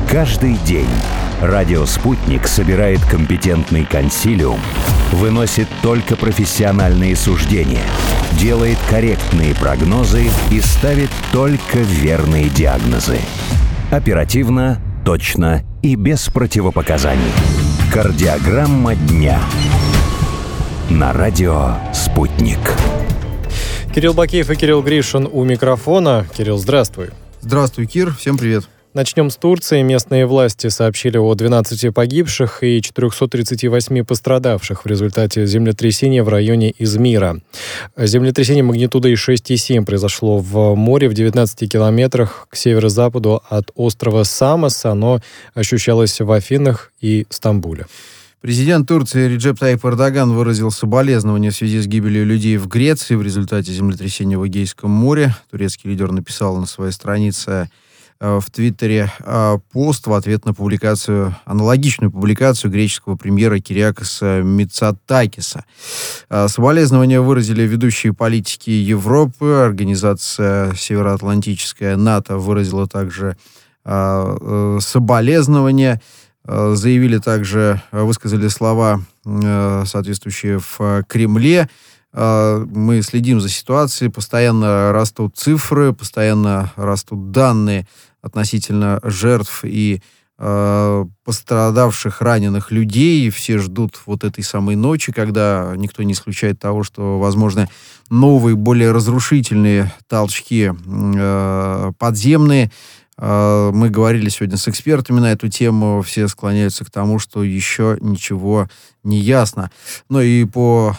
Каждый день радио «Спутник» собирает компетентный консилиум, выносит только профессиональные суждения, делает корректные прогнозы и ставит только верные диагнозы. Оперативно, точно и без противопоказаний. Кардиограмма дня. На радио «Спутник». Кирилл Бакеев и Кирилл Гришин у микрофона. Кирилл, здравствуй. Здравствуй, Кир. Всем привет. Начнем с Турции. Местные власти сообщили о 12 погибших и 438 пострадавших в результате землетрясения в районе Измира. Землетрясение магнитудой 6,7 произошло в море в 19 километрах к северо-западу от острова Самос. Оно ощущалось в Афинах и Стамбуле. Президент Турции Реджеп Тайип Эрдоган выразил соболезнования в связи с гибелью людей в Греции в результате землетрясения в Эгейском море. Турецкий лидер написал на своей странице в Твиттере пост в ответ на аналогичную публикацию греческого премьера Кириакоса Мицотакиса. Соболезнования выразили ведущие политики Европы. Организация Североатлантическая НАТО выразила также соболезнования. Высказали слова, соответствующие в Кремле. Мы следим за ситуацией, постоянно растут цифры, постоянно растут данные относительно жертв и пострадавших, раненых людей. Все ждут вот этой самой ночи, когда никто не исключает того, что, возможно, новые, более разрушительные толчки подземные. Мы говорили сегодня с экспертами на эту тему. Все склоняются к тому, что еще ничего не ясно. Но и по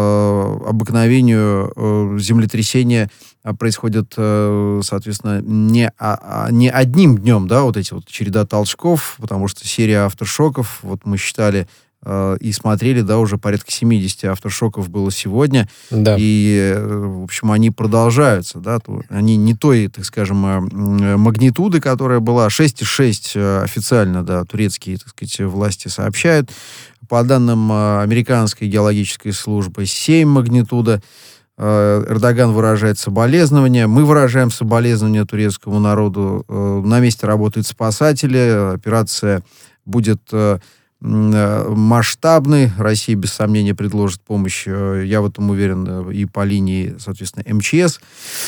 обыкновению землетрясения происходят, соответственно, не одним днем, да, вот эти вот череда толчков, потому что серия авторшоков, вот мы считали и смотрели, да, уже порядка 70 авторшоков было сегодня. Да. И, в общем, они продолжаются, да, они не той, так скажем, магнитуды, которая была 6,6 официально, да, турецкие, так сказать, власти сообщают. По данным американской геологической службы 7 магнитуда. Эрдоган выражает соболезнования. Мы выражаем соболезнования турецкому народу. На месте работают спасатели. Операция будет масштабный. Россия, без сомнения, предложит помощь, я в этом уверен, и по линии, соответственно, МЧС.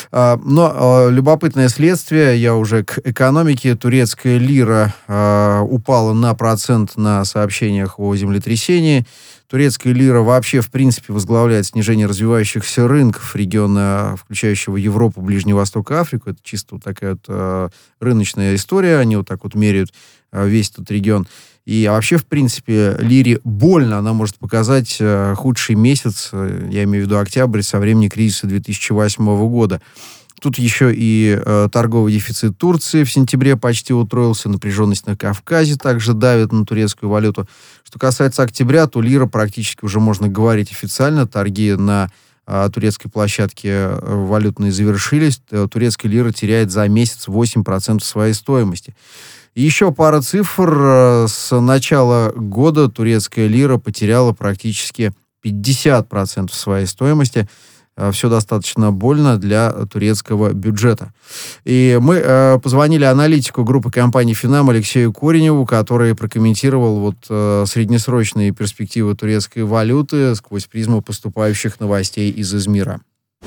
Но любопытное следствие, я уже к экономике. Турецкая лира упала на процент на сообщениях о землетрясении. Турецкая лира вообще, в принципе, возглавляет снижение развивающихся рынков региона, включающего Европу, Ближний Восток и Африку. Это чисто вот такая вот рыночная история. Они вот так вот меряют весь этот регион. И вообще, в принципе, лире больно. Она может показать худший месяц, я имею в виду октябрь, со времени кризиса 2008 года. Тут еще и торговый дефицит Турции в сентябре почти утроился. Напряженность на Кавказе также давит на турецкую валюту. Что касается октября, то лира практически уже можно говорить официально. Торги на турецкой площадке валютные завершились. Турецкая лира теряет за месяц 8% своей стоимости. Еще пара цифр. С начала года турецкая лира потеряла практически 50% своей стоимости. Все достаточно больно для турецкого бюджета. И мы позвонили аналитику группы компаний «Финам» Алексею Кореневу, который прокомментировал вот среднесрочные перспективы турецкой валюты сквозь призму поступающих новостей из Измира.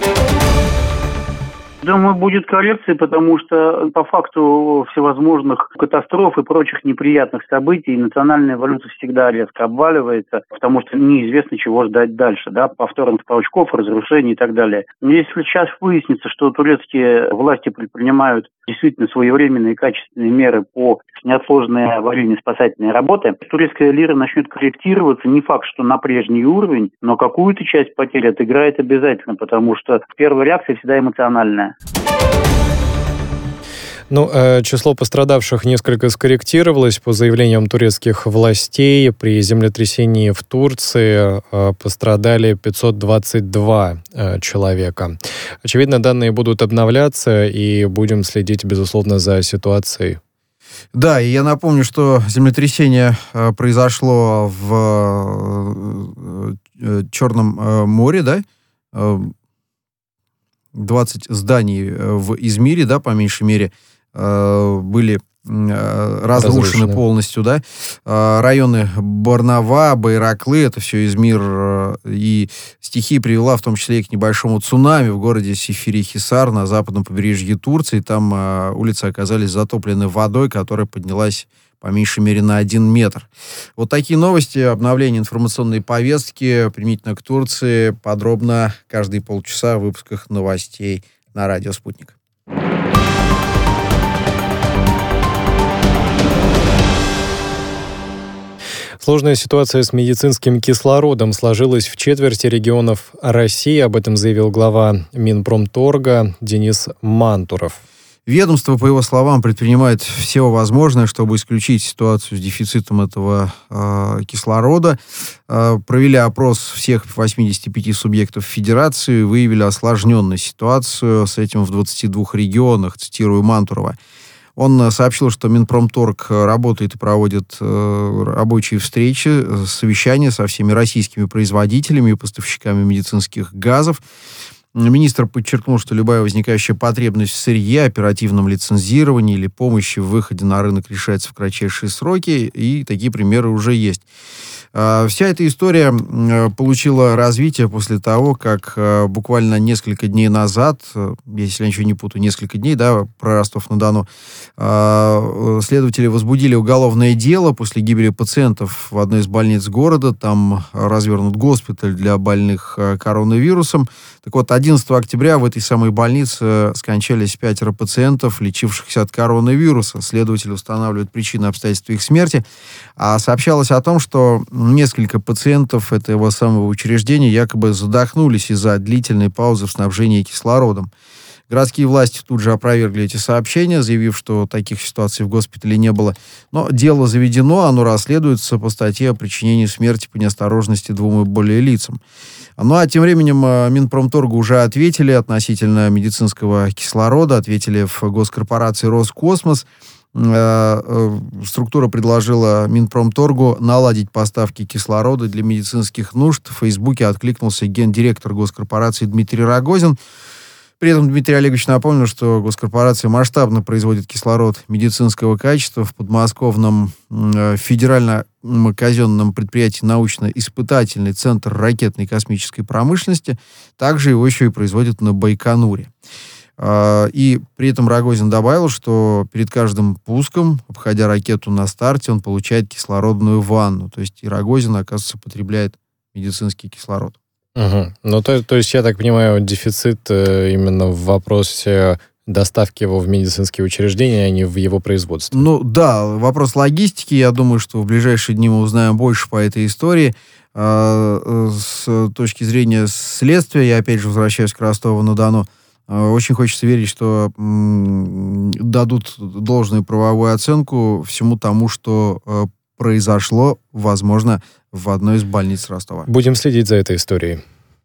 Думаю, будет коррекция, потому что по факту всевозможных катастроф и прочих неприятных событий национальная валюта всегда резко обваливается, потому что неизвестно, чего ждать дальше, да, повторных толчков, разрушений и так далее. Но если сейчас выяснится, что турецкие власти предпринимают действительно своевременные и качественные меры по неотложной аварийной спасательной работе, турецкая лира начнет корректироваться. Не факт, что на прежний уровень, но какую-то часть потерь отыграет обязательно, потому что первая реакция всегда эмоциональная. Число пострадавших несколько скорректировалось. По заявлениям турецких властей, при землетрясении в Турции пострадали 522 человека. Очевидно, данные будут обновляться, и будем следить, безусловно, за ситуацией. Да, и я напомню, что землетрясение произошло в Черном море, да? 20 зданий в Измире, да, по меньшей мере, были разрушены полностью, да. Районы Барнава, Байраклы, это все Измир, и стихия привела в том числе и к небольшому цунами в городе Сефери-Хисар на западном побережье Турции. Там улицы оказались затоплены водой, которая поднялась по меньшей мере на 1 метр. Вот такие новости, обновление информационной повестки применительно к Турции подробно каждые полчаса в выпусках новостей на радио «Спутник». Сложная ситуация с медицинским кислородом сложилась в четверти регионов России. Об этом заявил глава Минпромторга Денис Мантуров. Ведомство, по его словам, предпринимает все возможное, чтобы исключить ситуацию с дефицитом этого кислорода. Провели опрос всех 85 субъектов федерации, выявили осложненную ситуацию с этим в 22 регионах, цитирую Мантурова. Он сообщил, что Минпромторг работает и проводит рабочие встречи, совещания со всеми российскими производителями и поставщиками медицинских газов. Министр подчеркнул, что любая возникающая потребность в сырье, оперативном лицензировании или помощи в выходе на рынок решается в кратчайшие сроки, и такие примеры уже есть. Вся эта история получила развитие после того, как буквально несколько дней назад, если я ничего не путаю, несколько дней, да, про Ростов-на-Дону, следователи возбудили уголовное дело после гибели пациентов в одной из больниц города. Там развернут госпиталь для больных коронавирусом. Так вот, 11 октября в этой самой больнице скончались 5 пациентов, лечившихся от коронавируса. Следователи устанавливают причины и обстоятельства их смерти. А сообщалось о том, что несколько пациентов этого самого учреждения якобы задохнулись из-за длительной паузы в снабжении кислородом. Городские власти тут же опровергли эти сообщения, заявив, что таких ситуаций в госпитале не было. Но дело заведено, оно расследуется по статье о причинении смерти по неосторожности 2 и более лицам. Ну а тем временем Минпромторгу уже ответили относительно медицинского кислорода, ответили в госкорпорации «Роскосмос». Структура предложила Минпромторгу наладить поставки кислорода для медицинских нужд. В Фейсбуке откликнулся гендиректор госкорпорации Дмитрий Рогозин. При этом Дмитрий Олегович напомнил, что госкорпорация масштабно производит кислород медицинского качества в подмосковном федеральном казенном предприятии научно-испытательный центр ракетной и космической промышленности. Также его еще и производят на Байконуре. И при этом Рогозин добавил, что перед каждым пуском, обходя ракету на старте, он получает кислородную ванну. То есть и Рогозин, оказывается, потребляет медицинский кислород. Угу. Ну, то есть, я так понимаю, дефицит именно в вопросе доставки его в медицинские учреждения, а не в его производстве. Ну, да, вопрос логистики. Я думаю, что в ближайшие дни мы узнаем больше по этой истории. С точки зрения следствия, я опять же возвращаюсь к Ростову-на-Дону, очень хочется верить, что дадут должную правовую оценку всему тому, что произошло, возможно, в одной из больниц Ростова. Будем следить за этой историей.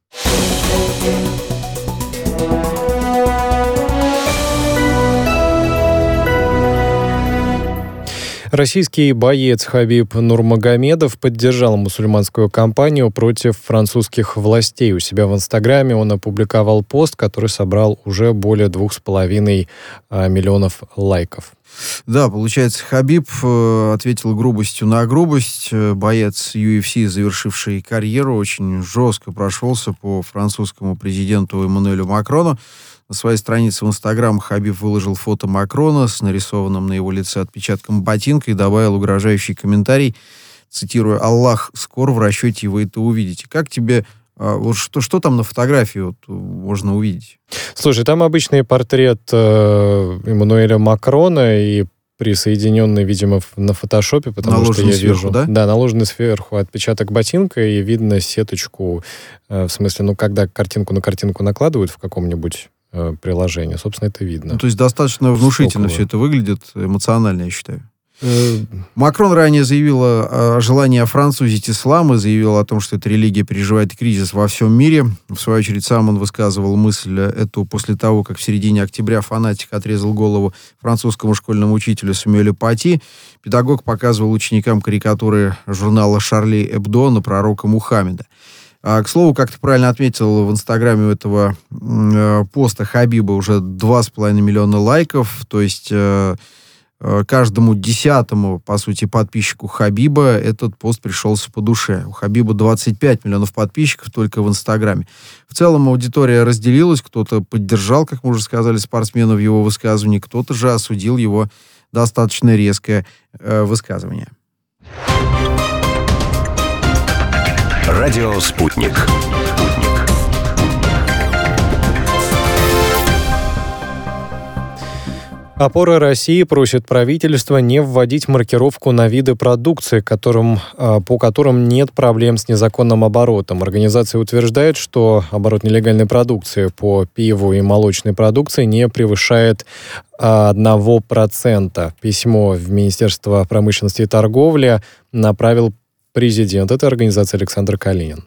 Российский боец Хабиб Нурмагомедов поддержал мусульманскую кампанию против французских властей. У себя в Инстаграме он опубликовал пост, который собрал уже более 2,5 миллионов лайков. Да, получается, Хабиб ответил грубостью на грубость. Боец UFC, завершивший карьеру, очень жестко прошелся по французскому президенту Эммануэлю Макрону. На своей странице в Инстаграм Хабиб выложил фото Макрона с нарисованным на его лице отпечатком ботинка и добавил угрожающий комментарий, цитирую: «Аллах скоро, в расчете вы это увидите». Как тебе... Вот что там на фотографии вот можно увидеть? Слушай, там обычный портрет Эммануэля Макрона и присоединенный, видимо, на фотошопе, потому наложенный что я сверху, вижу... да? Да, наложенный сверху отпечаток ботинка, и видно сеточку, в смысле, когда картинку на картинку накладывают в каком-нибудь приложении, собственно, это видно. Ну, то есть достаточно внушительно все это выглядит, эмоционально, я считаю. Макрон ранее заявил о желании офранцузить ислам и заявил о том, что эта религия переживает кризис во всем мире. В свою очередь, сам он высказывал мысль эту после того, как в середине октября фанатик отрезал голову французскому школьному учителю Сэмюэлю Пати. Педагог показывал ученикам карикатуры журнала «Шарли Эбдо» на пророка Мухаммеда. К слову, как ты правильно отметил, в Инстаграме у этого поста Хабиба уже 2,5 миллиона лайков, то есть каждому 10-му, по сути, подписчику Хабиба этот пост пришелся по душе. У Хабиба 25 миллионов подписчиков только в Инстаграме. В целом аудитория разделилась, кто-то поддержал, как мы уже сказали, спортсмена в его высказывании, кто-то же осудил его достаточно резкое высказывание. Радио «Спутник». Опора России просит правительства не вводить маркировку на виды продукции, по которым нет проблем с незаконным оборотом. Организация утверждает, что оборот нелегальной продукции по пиву и молочной продукции не превышает 1%. Письмо в Министерство промышленности и торговли направил президент этой организации Александр Калинин.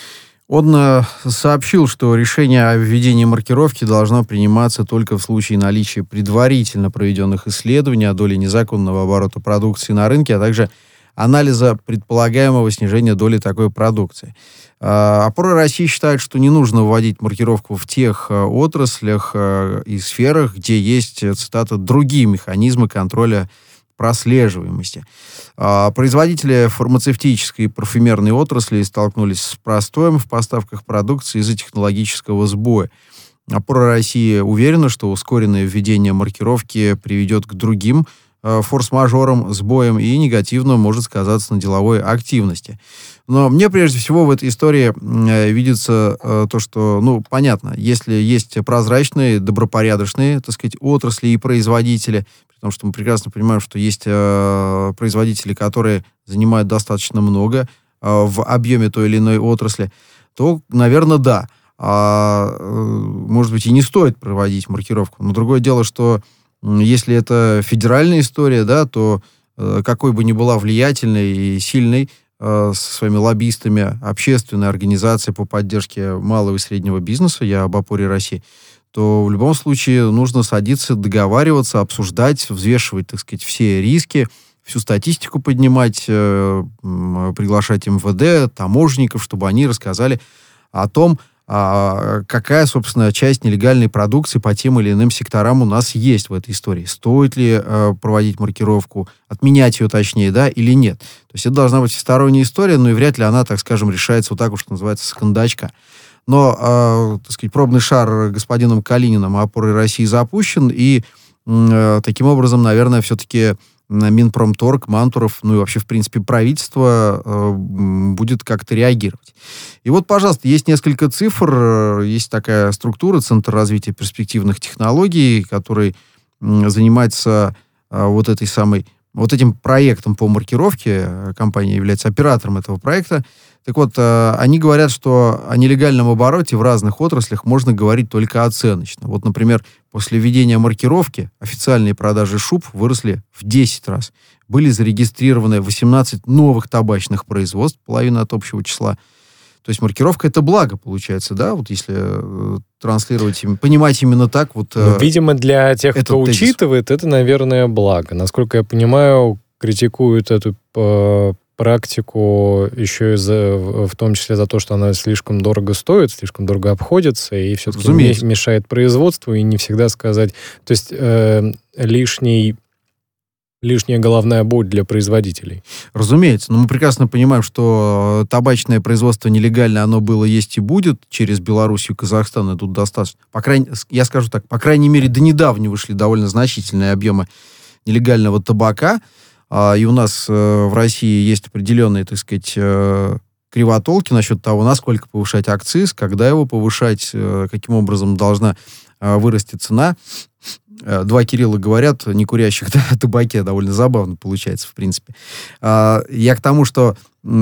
Он сообщил, что решение о введении маркировки должно приниматься только в случае наличия предварительно проведенных исследований о доле незаконного оборота продукции на рынке, а также анализа предполагаемого снижения доли такой продукции. Опора России считает, что не нужно вводить маркировку в тех отраслях и сферах, где есть, цитата, «другие механизмы контроля прослеживаемости». Производители фармацевтической и парфюмерной отрасли столкнулись с простоем в поставках продукции из-за технологического сбоя. Опора России уверена, что ускоренное введение маркировки приведет к другим форс-мажорам, сбоям и негативно может сказаться на деловой активности. Но мне прежде всего в этой истории видится то, что, понятно, если есть прозрачные, добропорядочные, так сказать, отрасли и производители, потому что мы прекрасно понимаем, что есть производители, которые занимают достаточно много в объеме той или иной отрасли, то, наверное, да. Может быть, и не стоит проводить маркировку. Но другое дело, что если это федеральная история, да, то какой бы ни была влиятельной и сильной со своими лоббистами общественная организация по поддержке малого и среднего бизнеса, я об опоре России, то в любом случае нужно садиться, договариваться, обсуждать, взвешивать, так сказать, все риски, всю статистику поднимать, приглашать МВД, таможенников, чтобы они рассказали о том, какая, собственно, часть нелегальной продукции по тем или иным секторам у нас есть в этой истории. Стоит ли проводить маркировку, отменять ее точнее, да, или нет. То есть это должна быть всесторонняя история, но и вряд ли она, так скажем, решается вот так уж, что называется, с кондачка. Но, так сказать, пробный шар господином Калининым опорой России запущен, и таким образом, наверное, все-таки Минпромторг, Мантуров, и вообще, в принципе, правительство будет как-то реагировать. И вот, пожалуйста, есть несколько цифр, есть такая структура, Центр развития перспективных технологий, который занимается вот этим проектом по маркировке. Компания является оператором этого проекта. Так вот, они говорят, что о нелегальном обороте в разных отраслях можно говорить только оценочно. Вот, например, после введения маркировки официальные продажи шуб выросли в 10 раз. Были зарегистрированы 18 новых табачных производств, половина от общего числа. То есть маркировка — это благо, получается, да? Вот если транслировать, понимать именно так. Видимо, для тех, кто учитывает, это, наверное, благо. Насколько я понимаю, критикуют эту практику еще в том числе за то, что она слишком дорого стоит, слишком дорого обходится и все-таки мешает производству, и не всегда сказать... То есть лишняя головная боль для производителей. Разумеется. Но мы прекрасно понимаем, что табачное производство нелегальное, оно было, есть и будет через Белоруссию, Казахстан, и тут достаточно. Я скажу так, по крайней мере, до недавнего шли довольно значительные объемы нелегального табака, и у нас в России есть определенные, так сказать, кривотолки насчет того, насколько повышать акциз, когда его повышать, каким образом должна вырасти цена. Два Кирилла говорят, не курящих, да, о табаке, довольно забавно получается, в принципе. Я к тому, что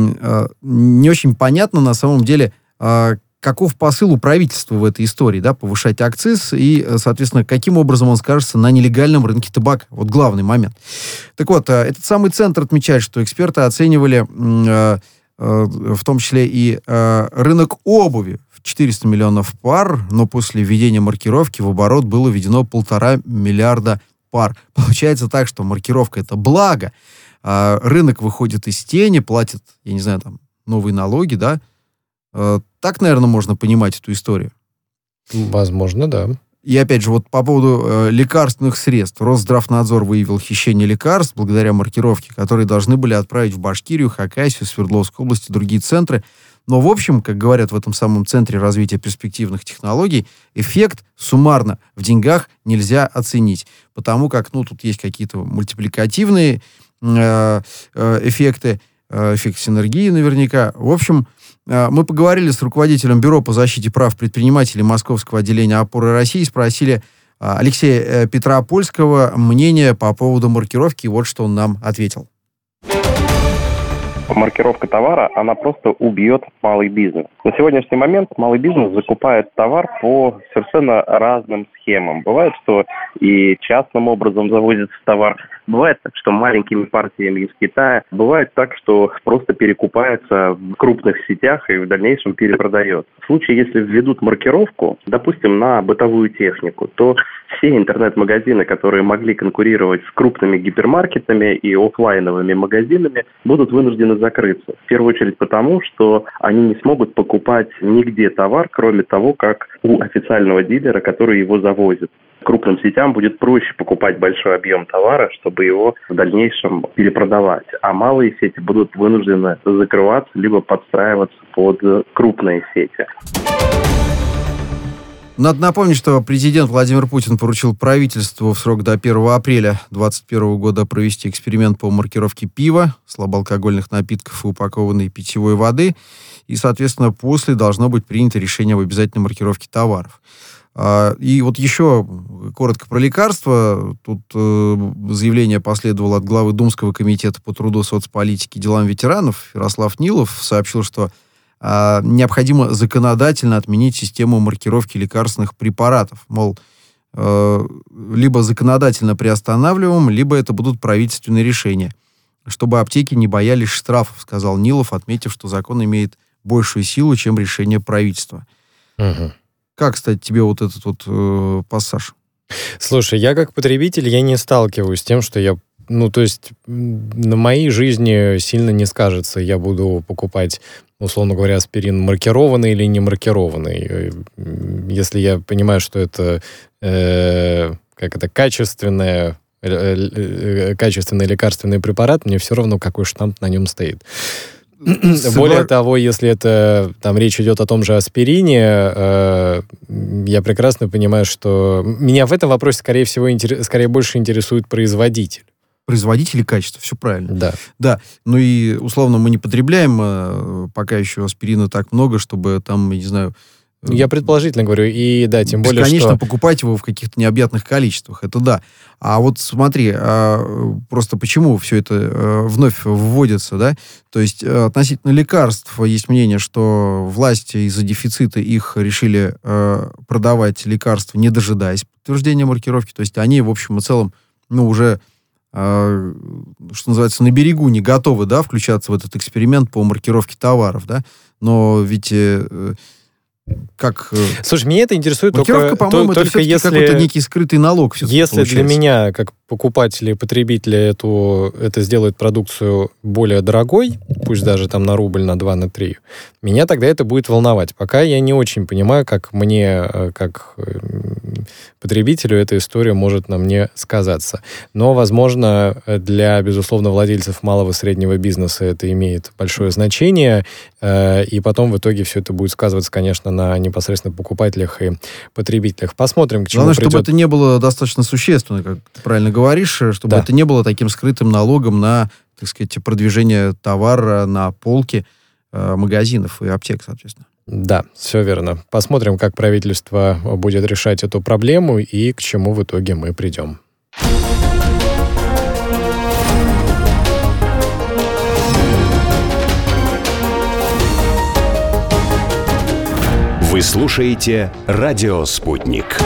не очень понятно, на самом деле, каков посыл у правительства в этой истории, да, повышать акциз и, соответственно, каким образом он скажется на нелегальном рынке табака. Вот главный момент. Так вот, этот самый центр отмечает, что эксперты оценивали в том числе и рынок обуви в 400 миллионов пар, но после введения маркировки в оборот было введено 1,5 миллиарда пар. Получается так, что маркировка — это благо, рынок выходит из тени, платит, я не знаю, там, новые налоги, да. Так, наверное, можно понимать эту историю. Возможно, да. И опять же, вот по поводу лекарственных средств. Росздравнадзор выявил хищение лекарств благодаря маркировке, которые должны были отправить в Башкирию, Хакасию, Свердловскую область и другие центры. Но, в общем, как говорят в этом самом Центре развития перспективных технологий, эффект суммарно в деньгах нельзя оценить. Потому как, тут есть какие-то мультипликативные эффекты, эффект синергии наверняка. В общем, мы поговорили с руководителем Бюро по защите прав предпринимателей Московского отделения «Опоры России», спросили Алексея Петропольского мнение по поводу маркировки, и вот что он нам ответил. Маркировка товара, она просто убьет малый бизнес. На сегодняшний момент малый бизнес закупает товар по совершенно разным схемам. Бывает, что и частным образом завозится товар. Бывает так, что маленькими партиями из Китая. Бывает так, что просто перекупается в крупных сетях и в дальнейшем перепродает. В случае, если введут маркировку, допустим, на бытовую технику, то все интернет-магазины, которые могли конкурировать с крупными гипермаркетами и офлайновыми магазинами, будут вынуждены закрыться. В первую очередь потому, что они не смогут покупать нигде товар, кроме того, как у официального дилера, который его завозит. Крупным сетям будет проще покупать большой объем товара, чтобы его в дальнейшем перепродавать. А малые сети будут вынуждены закрываться, либо подстраиваться под крупные сети. Надо напомнить, что президент Владимир Путин поручил правительству в срок до 1 апреля 2021 года провести эксперимент по маркировке пива, слабоалкогольных напитков и упакованной питьевой воды. И, соответственно, после должно быть принято решение об обязательной маркировке товаров. И вот еще коротко про лекарства. Тут заявление последовало от главы Думского комитета по труду, соцполитике и делам ветеранов. Ярослав Нилов сообщил, что необходимо законодательно отменить систему маркировки лекарственных препаратов. Мол, либо законодательно приостанавливаем, либо это будут правительственные решения. Чтобы аптеки не боялись штрафов, сказал Нилов, отметив, что закон имеет большую силу, чем решение правительства. Угу. Как, кстати, тебе вот этот вот пассаж? Слушай, я как потребитель, я не сталкиваюсь с тем, что я... то есть на моей жизни сильно не скажется. Я буду покупать, условно говоря, аспирин маркированный или не маркированный. Если я понимаю, что это качественный лекарственный препарат, мне все равно, какой штамп на нем стоит. Более того, если это речь идет о том же аспирине, я прекрасно понимаю, что меня в этом вопросе, скорее всего, скорее больше интересует производитель. Производитель и качество, все правильно. Да. Да. Ну и, условно, мы не потребляем пока еще аспирина так много, чтобы там, я не знаю... Я предположительно говорю, и да, тем более, бесконечно что... покупать его в каких-то необъятных количествах, это да. А вот смотри, просто почему все это вновь вводится, да? То есть относительно лекарств есть мнение, что власти из-за дефицита их решили продавать лекарства, не дожидаясь подтверждения маркировки. То есть они, в общем и целом, уже... что называется, на берегу не готовы, да, включаться в этот эксперимент по маркировке товаров, да, но ведь как... Слушай, меня это интересует маркировка, по-моему, это все-таки если... какой-то некий скрытый налог. Если получается. Для меня, как покупателя и потребителя, это сделает продукцию более дорогой, пусть даже там на рубль, на 2, на 3, меня тогда это будет волновать. Пока я не очень понимаю, как мне, как потребителю, эта история может на мне сказаться. Но, возможно, для, безусловно, владельцев малого и среднего бизнеса это имеет большое значение, и потом в итоге все это будет сказываться, конечно, на непосредственно покупателях и потребителях. Посмотрим, к чему главное, придет. чтобы это не было достаточно существенно, как ты правильно говоришь, чтобы это не было таким скрытым налогом на, так сказать, продвижение товара на полке магазинов и аптек, соответственно. Да, все верно. Посмотрим, как правительство будет решать эту проблему и к чему в итоге мы придем. Вы слушаете «Радио Спутник».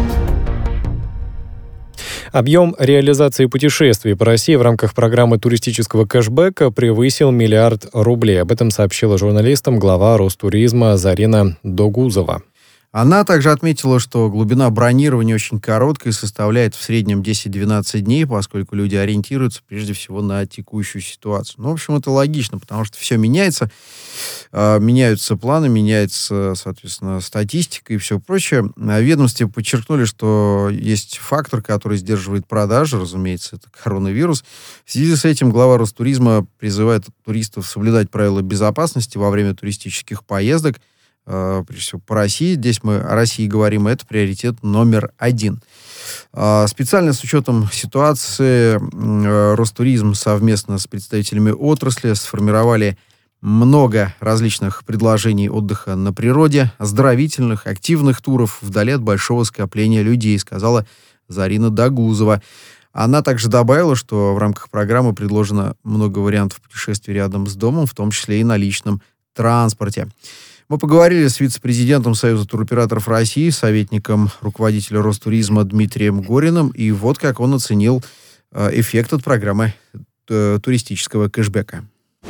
Объем реализации путешествий по России в рамках программы туристического кэшбэка превысил 1 миллиард рублей. Об этом сообщила журналистам глава Ростуризма Зарина Догузова. Она также отметила, что глубина бронирования очень короткая, составляет в среднем 10-12 дней, поскольку люди ориентируются прежде всего на текущую ситуацию. Ну, в общем, это логично, потому что все меняется. Меняются планы, меняется, соответственно, статистика и все прочее. В ведомстве подчеркнули, что есть фактор, который сдерживает продажи, разумеется, это коронавирус. В связи с этим глава Ростуризма призывает туристов соблюдать правила безопасности во время туристических поездок, прежде всего по России. Здесь мы о России говорим, это приоритет номер 1. Специально с учетом ситуации Ростуризм совместно с представителями отрасли сформировали много различных предложений отдыха на природе, оздоровительных, активных туров вдали от большого скопления людей, сказала Зарина Дагузова. Она также добавила, что в рамках программы предложено много вариантов путешествий рядом с домом, в том числе и на личном транспорте. Мы поговорили с вице-президентом Союза туроператоров России, советником руководителя Ростуризма Дмитрием Гориным, и вот как он оценил эффект от программы туристического кэшбэка.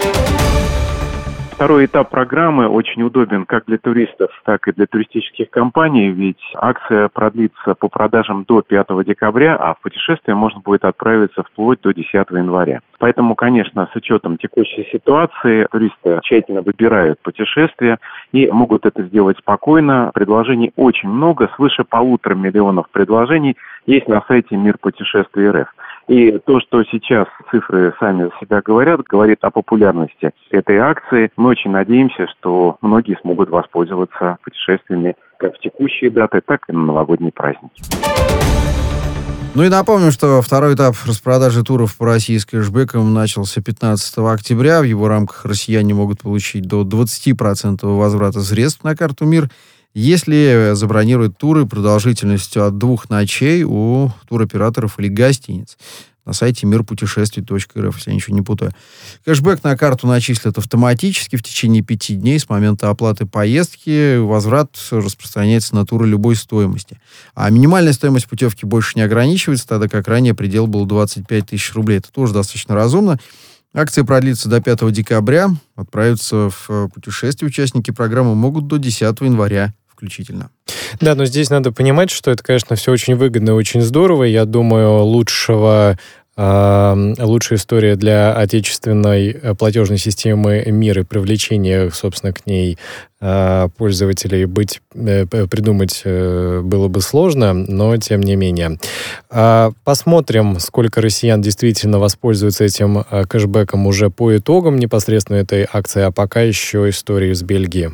Второй этап программы очень удобен как для туристов, так и для туристических компаний, ведь акция продлится по продажам до 5 декабря, а в путешествие можно будет отправиться вплоть до 10 января. Поэтому, конечно, с учетом текущей ситуации, туристы тщательно выбирают путешествия и могут это сделать спокойно. Предложений очень много, свыше 1,5 миллиона предложений есть на сайте Мир путешествий РФ. И то, что сейчас цифры сами за себя говорят, говорит о популярности этой акции. Мы очень надеемся, что многие смогут воспользоваться путешествиями как в текущие даты, так и на новогодние праздники. Ну и напомню, что второй этап распродажи туров по России с кэшбэком начался 15 октября. В его рамках россияне могут получить до 20% возврата средств на карту «Мир», если забронируют туры продолжительностью от 2 ночей у туроператоров или гостиниц на сайте мирпутешествий.рф, если я ничего не путаю. Кэшбэк на карту начислят автоматически в течение 5 дней с момента оплаты поездки. Возврат распространяется на туры любой стоимости. А минимальная стоимость путевки больше не ограничивается, тогда как ранее предел был 25 тысяч рублей. Это тоже достаточно разумно. Акция продлится до 5 декабря. Отправиться в путешествие участники программы могут до 10 января включительно. Да, но здесь надо понимать, что это, конечно, все очень выгодно и очень здорово. Я думаю, лучшая история для отечественной платежной системы «Мир» и привлечения, собственно, к ней пользователей придумать было бы сложно, но тем не менее. Посмотрим, сколько россиян действительно воспользуются этим кэшбэком уже по итогам непосредственно этой акции, а пока еще историю из Бельгии.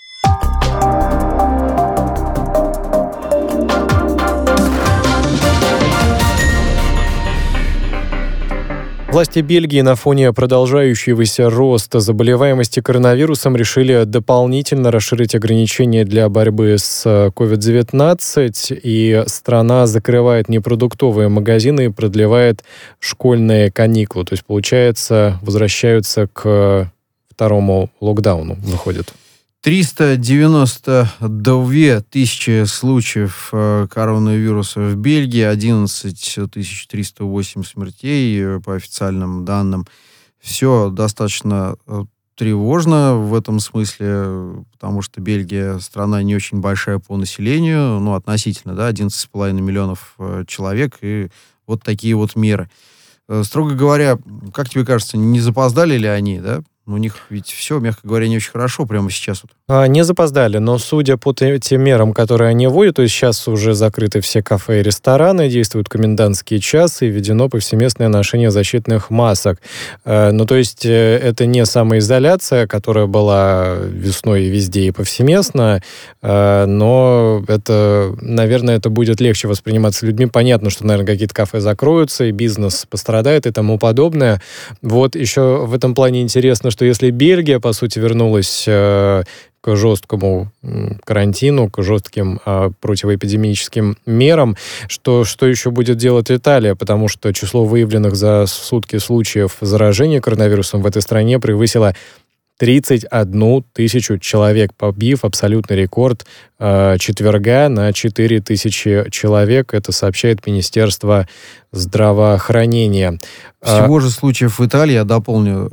Власти Бельгии на фоне продолжающегося роста заболеваемости коронавирусом решили дополнительно расширить ограничения для борьбы с COVID-19, и страна закрывает непродуктовые магазины и продлевает школьные каникулы. То есть, получается, возвращаются к второму локдауну, выходит. 392 тысячи случаев коронавируса в Бельгии, 11 308 смертей по официальным данным. Все достаточно тревожно в этом смысле, потому что Бельгия страна не очень большая по населению, ну, относительно, да, 11,5 миллионов человек, и вот такие вот меры. Строго говоря, как тебе кажется, не запоздали ли они, да? У них ведь все, мягко говоря, не очень хорошо прямо сейчас. Не запоздали, но судя по тем мерам, которые они вводят, то есть сейчас уже закрыты все кафе и рестораны, действуют комендантские часы и введено повсеместное ношение защитных масок. Ну, то есть это не самоизоляция, которая была весной и везде и повсеместно, но это, наверное, это будет легче восприниматься людьми. Понятно, что, наверное, какие-то кафе закроются, и бизнес пострадает и тому подобное. Вот еще в этом плане интересно, что если Бельгия, по сути, вернулась к жесткому карантину, к жестким противоэпидемическим мерам, что еще будет делать Италия, потому что число выявленных за сутки случаев заражения коронавирусом в этой стране превысило 31 тысячу человек, побив абсолютный рекорд четверга на 4 тысячи человек. Это сообщает Министерство здравоохранения. Всего же случаев в Италии, я дополню,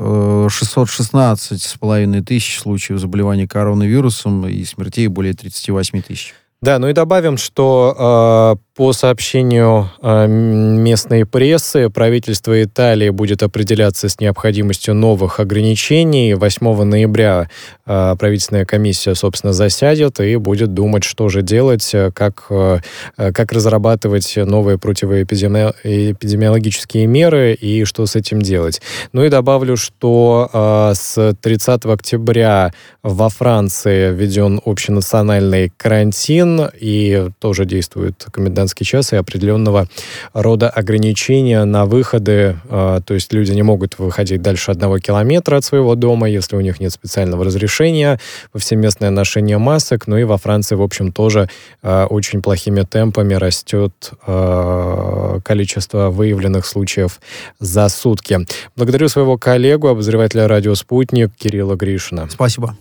616,5 тысяч случаев заболевания коронавирусом и смертей более 38 тысяч. Да, ну и добавим, что по сообщению местной прессы, правительство Италии будет определяться с необходимостью новых ограничений. 8 ноября правительственная комиссия, собственно, засядет и будет думать, что же делать, как разрабатывать новые противоэпидемиологические меры и что с этим делать. Ну и добавлю, что с 30 октября во Франции введен общенациональный карантин, и тоже действует комендантский час и определенного рода ограничения на выходы. То есть люди не могут выходить дальше 1 километра от своего дома, если у них нет специального разрешения, повсеместное ношение масок. Ну и во Франции, в общем, тоже очень плохими темпами растет количество выявленных случаев за сутки. Благодарю своего коллегу, обозревателя «Радио Спутник» Кирилла Гришина. Спасибо.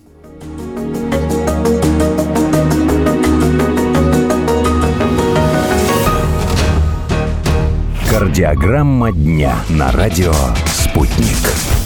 Кардиограмма дня на радио «Спутник».